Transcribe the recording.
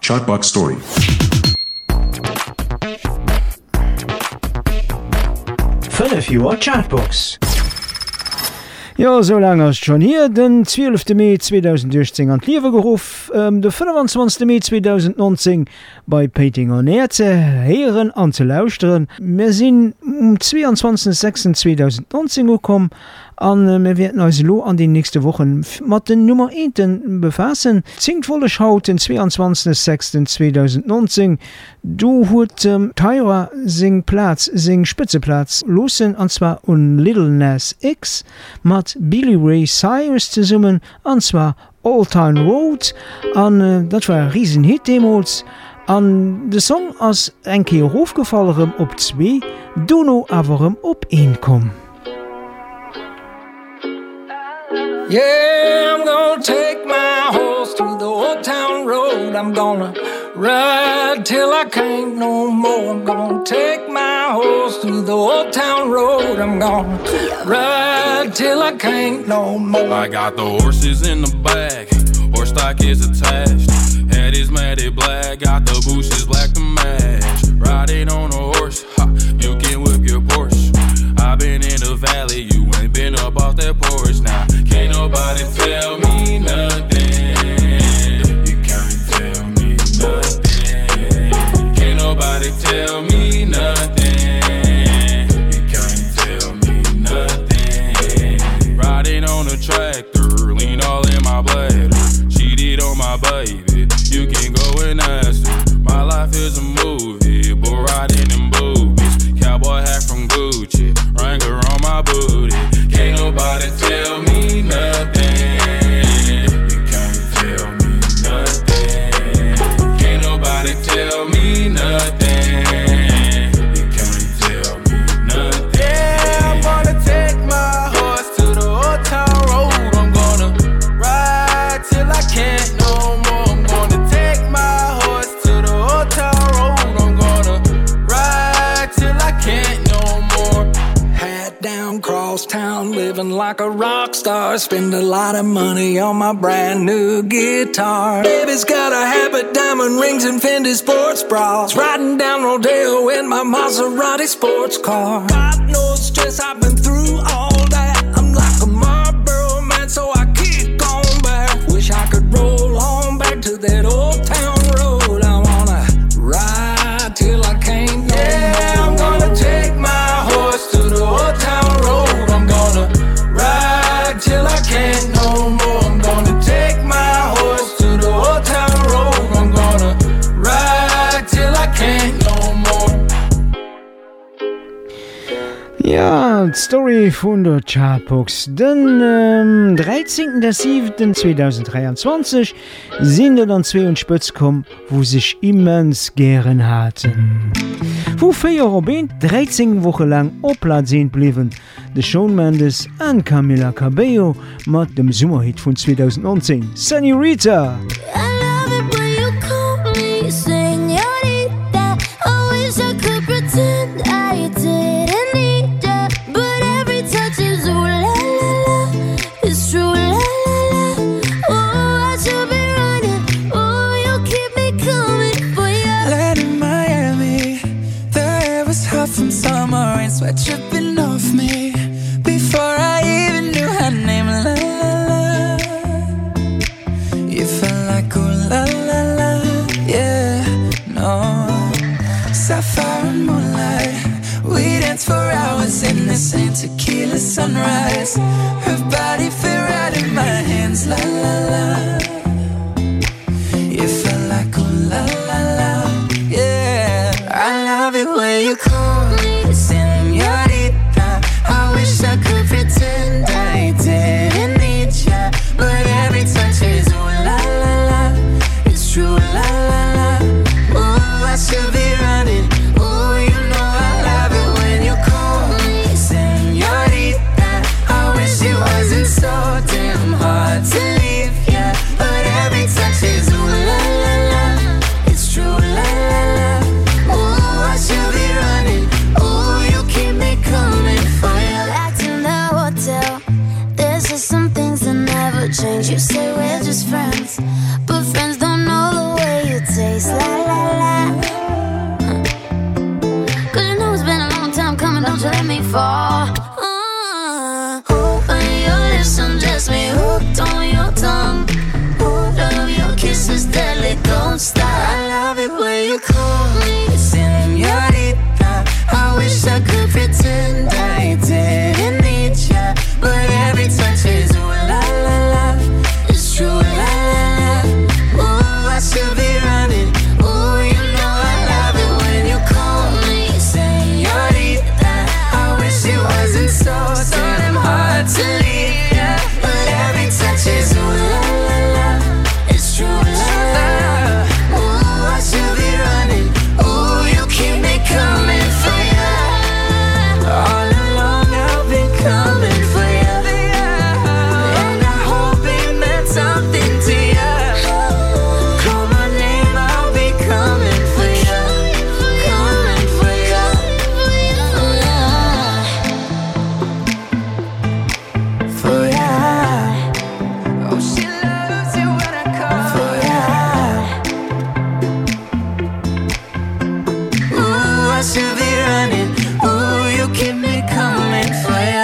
Chartbox Story. Fünf Jahre Chartbox. Ja, so lange ist schon hier, den 12. Mai 2018 an die Liebe gerufen, der 25. Mai 2019 bei Painting on Air zu hören und zu lauschen. Wir sind am 22.06.2019 gekommen und wir werden uns an die nächsten Wochen mit den Nummer 1 befassen. Zingt wolle schaut den 22.06.2019. Du hat Tyra sing Spitzeplatz losen, und zwar un Little Nas X mit Billy Ray Cyrus zusammen, und zwar Old Town Road. Und das war ein riesen Hit damals. Und der Song ist ein keer aufgefallen op 2, du noch aber op 1 kom. Yeah, I'm gonna take my horse to the old town road. I'm gonna ride till I can't no more. I'm gonna take my horse to the old town road. I'm gonna ride till I can't no more. I got the horses in the back, horse stock is attached. Head is matted black, got the bushes black to match. Riding on a horse, ha, you can whip your Porsche. I've been in the valley, you ain't been up off that porch. Now, can't nobody tell me nothing. You can't tell me nothing. Can't nobody tell me nothing. You can't tell me nothing. Riding on a tractor, lean all in my bladder. Cheated on my baby, you can go and ask her. My life is a movie, but riding in boobies. Cowboy hat from Gucci, Wrangler on my booty. Can't nobody tell me nothing. You can't tell me nothing. Can't nobody tell me nothing. You can't tell me nothing. Yeah, I'm gonna take my horse to the old town road. I'm gonna ride till I can't no more. I'm gonna take my horse to the old town road. I'm gonna ride till I can't no more. Hat down, cross town, living like a rock star. Spend a lot of money on my brand new guitar. Baby's got a habit, diamond rings and Fendi sports bras. Riding down Rodeo in my Maserati sports car. Got no stress, I've been through all that. I'm like a Marlboro man, so I keep going back. Wish I could roll on back to that old town road. I wanna ride till I can't no more. Yeah, I'm gonna take my horse to the old town road. I'm gonna ride till I can't no more. I'm gonna take my horse to the old town road. I'm gonna ride till I can't no more. Ja, die Story von der Chartbox. Den 13.07.2023 sind dann zwei und Spitz gekommen, wo sich immens gern hatten. Wo 4 Jahre 13 Wochen lang auf Platz 1 blieben, de Shawn Mendes und Camila Cabello mit dem Sommerhit von 2019, Senorita. Sweat dripping off me before I even knew her name. La la la, you felt like ooh la la la, yeah, no. Sapphire and moonlight, we danced for hours in the same tequila sunrise. Her body fit right in my hands, la la la. You felt like ooh la la la, yeah. I love it when you call me señorita. I wish I could pretend I didn't need ya, but every touch is ooh la la la. It's true la la la. Ooh, I should be running. Ooh, you know I love it when you call me señorita. I wish it wasn't so damn hard to leave ya, but every touch is ooh la la la. It's true la la la. Ooh, I should be running. Ooh, you keep me coming for you. Back in the hotel, there's just some things that never change. You say we're just friends, but friends don't know the way you take face, la la la. Cause you know it's been a long time coming, don't you let me fall. On your lips, undress me, hooked on your tongue. Love your kisses, deadly, don't stop. I love it when you call me señorita. I wish I could pretend I didn't need ya, but every touch is ooh la la la. It's true, la la la. Ooh, I should be running. Ooh, you know I love it when you call me señorita. I wish it wasn't so damn hard to leave ya, but every touch is ooh la la la. It's true, la la la. Ooh, I should be running. Ooh, you keep me coming for ya. All along I've been coming for ya, and I hope it meant something to ya. Call my name, I'll be coming for ya, coming for ya. For ya. Oh, she loves you when I call for ya. Ooh, I should be running. Ooh, you keep me coming for ya.